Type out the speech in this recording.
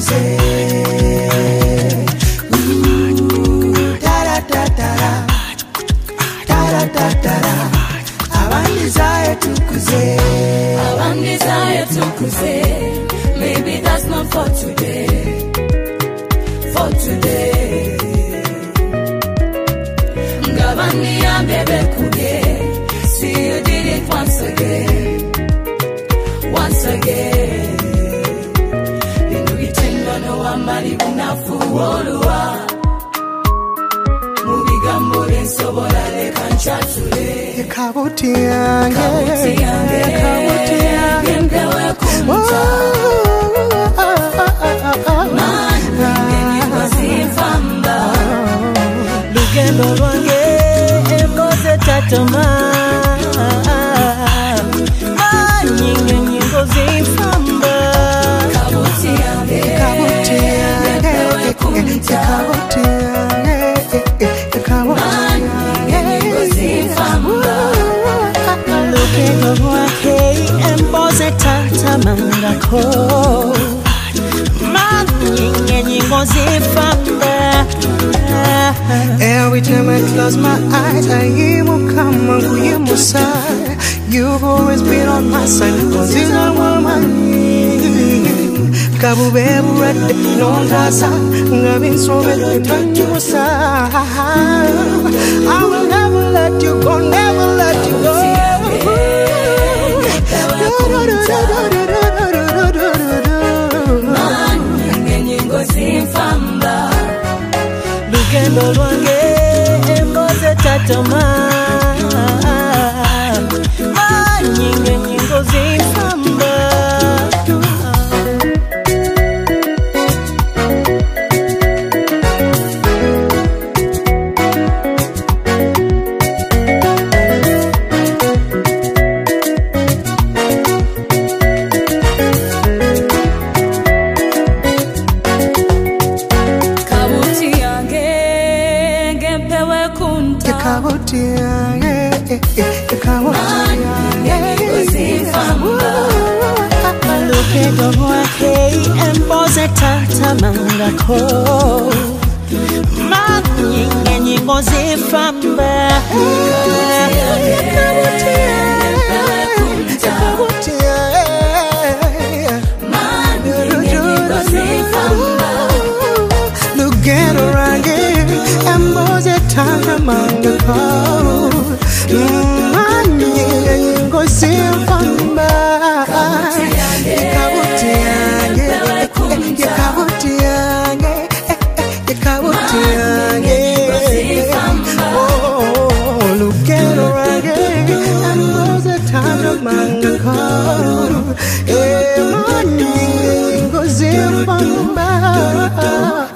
tukuze Maybe that's not for today. For today. Ngabani ya bebe kuge. See you did it once again. Once again. Inugitendo no amali unafu oluwa. Mubigambo lensobola lekanchatule. Kabuti yange. Mpewe kumta. Lugendo lwange emboze tatoma manyinge nyingo zifamba Kabuti yange mpewe kumta manyinge nyingo zifamba Lugendo lwange emboze tatoma ngako manyinge nyingo zifamba. Every time I close my eyes, I hear you come and you side. You've always been on my side, cause you're not woman. Kabu bebu rete, no gasa, ngabin so bedu turn to side. I will never let you go, never let you go. Lugendo lwange emboze tatoma manyinge nyingo zifamba Lugendo lwange emboze tatoma ngako manyinge nyingo zifamba Lugendo lwange emboze tatoma ngako manyinge nyingo zifamba. Lugendo lwange emboze tatoma ngako manyinge nyingo zifamba.